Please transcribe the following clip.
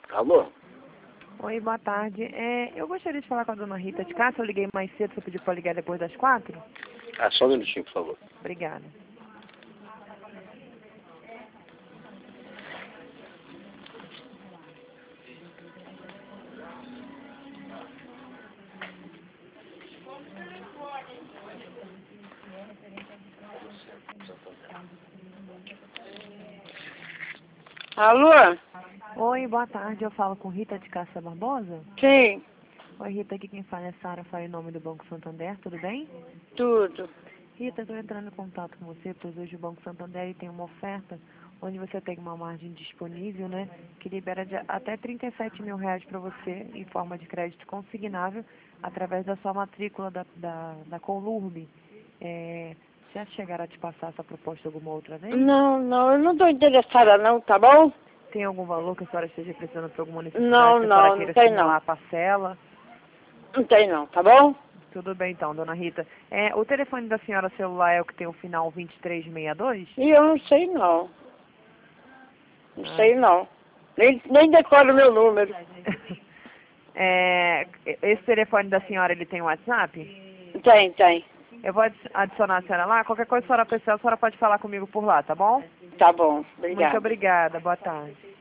Alô? Oi, boa tarde. Eu gostaria de falar com a dona Rita de Cássia. Eu liguei mais cedo, você pediu para ligar depois das 4? Ah, só um minutinho, por favor. Obrigada. Alô? Oi, boa tarde. Eu falo com Rita de Cássia Barbosa? Sim, Oi, Rita, aqui quem fala é Sara, fala em nome do Banco Santander, tudo bem? tudo. Rita, estou entrando em contato com você, pois hoje o Banco Santander tem uma oferta onde você tem uma margem disponível, né, que libera até R$ 37.000 para você em forma de crédito consignável através da sua matrícula da Conlurb. Já chegaram a te passar essa proposta alguma outra vez? Não, eu não estou interessada não, tá bom? Tem algum valor que a senhora esteja precisando por alguma necessidade Não, que a senhora não queira tem simular não. a parcela? Não tem não, tá bom? Tudo bem então, dona Rita. O telefone da senhora celular é o que tem o final 2362? E eu não sei não. Não Ah. sei não. Nem decoro o meu número. Esse telefone da senhora, ele tem WhatsApp? Tem. Eu vou adicionar a senhora lá. Qualquer coisa que a senhora precisar, a senhora pode falar comigo por lá, tá bom? Tá bom, Muito obrigada. obrigada. Boa tarde.